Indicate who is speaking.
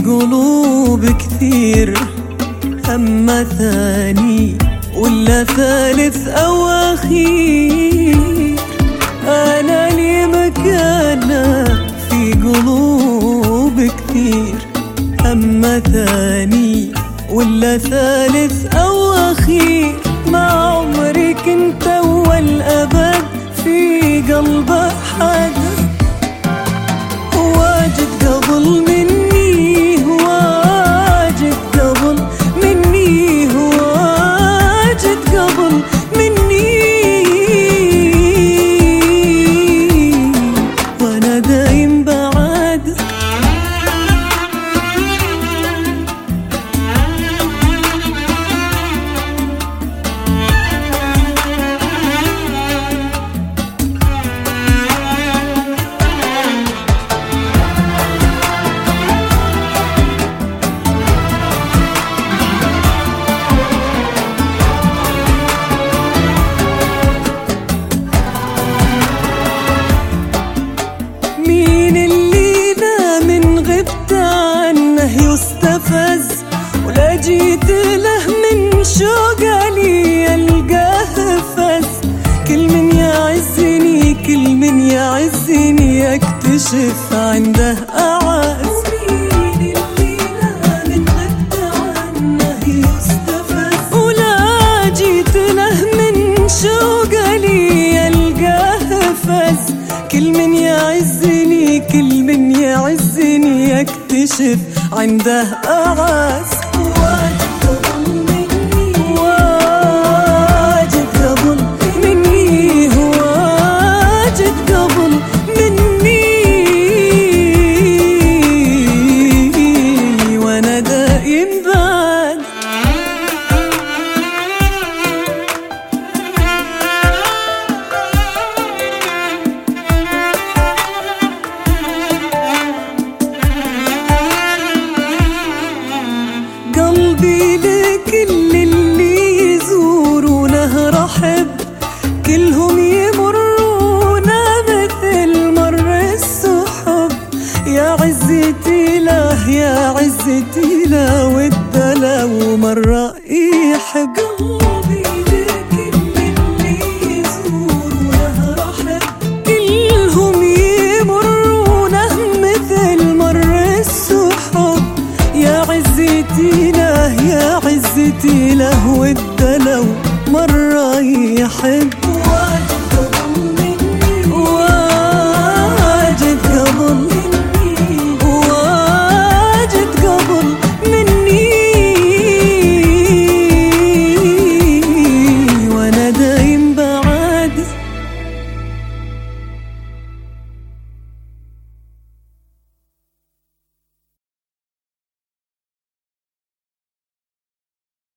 Speaker 1: قلوب كثير، أما ثاني ولا ثالث أو أخير، أنا لي مكانة في قلوب كثير، أما ثاني ولا ثالث أو أخير، ما عمري كنت أول أبد في قلب أحد، واجد قبل مني، واجد قبل مني، واجد قبل مني، وأنا دايم بعد. مين اللي لا من غبت عنه يستفز، ولا جيت له من شوق علي ألقاه فز، كل من يعزني كل من يعزني أكتشف عنده أعز. مين اللي لا من غبت عنه يستفز، ولا جيت له من شوق علي ألقاه فز، كل من يعزني كل من يعزني أكتشف عنده أعز. واجد قبل مني، واجد قبل مني، واجد قبل مني، وأنا دايم بعد. قلبي لكل اللي يزورونه رحب، كلهم يمرونا مثل مر السحب، يا عزتي له يا عزتي له، والدلو مرة يحب.